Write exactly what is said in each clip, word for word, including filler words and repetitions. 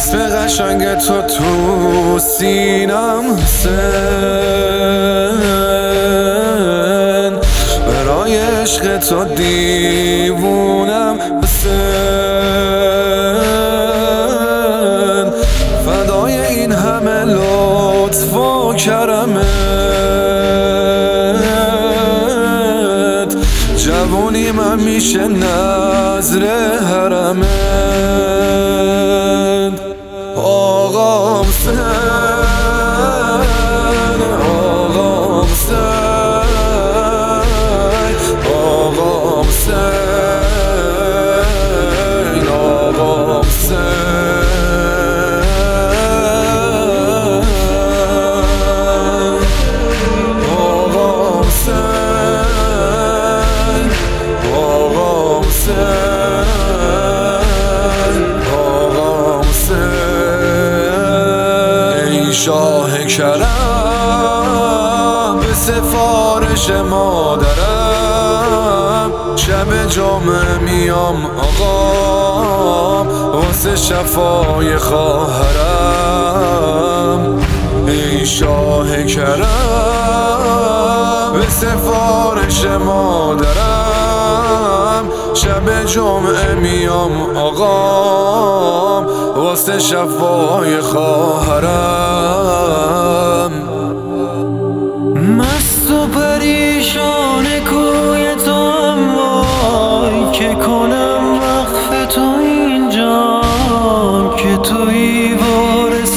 اسم قشنگ تو تو سینم حسین، برای عشق تو دیوونم حسین، فدای این همه لطف و کرمت، جوونی من میشه نظر حرمت. آقا حسین، آقا حسین، آقا حسین، آقا حسین، آقا حسین، آقا حسین، ای شاه کرم به سفارش مادرم، شب جمعه میام آقا واسه شفای خواهرم. ای شاه کرم به سفارش مادرم، شب جمعه میام آقا واسه شفای خواهرم. مست و پریشان کوی تو هم وای، که کنم وقف تو اینجا که توی وارث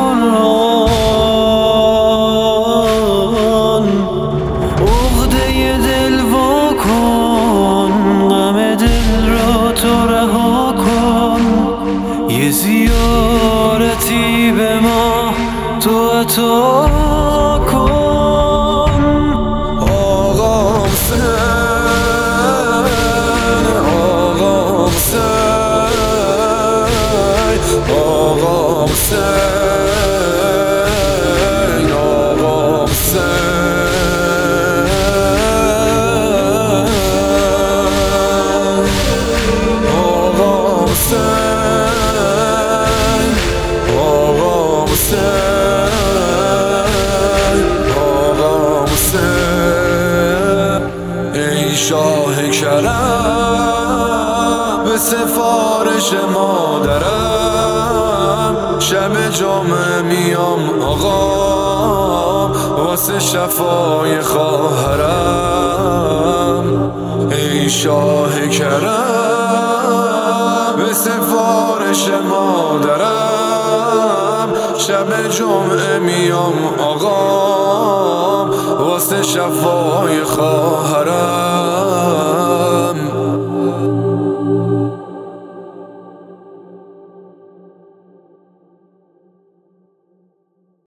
قرآن. عقده دل وا کن، غم دل را تو رها کن، یه زیارتی به ما تو عطا کن. آقا حسین، آقا حسین، آقا حسین، آقا حسین، آقا حسین، آقا حسین، ای شاه کرم به سفارش مادرم، شب جمعه میام آقا واسه شفای خواهرم. ای شاه کرم به سفارش مادرم، شب جمعه میام آقا واسه شفای خواهرم.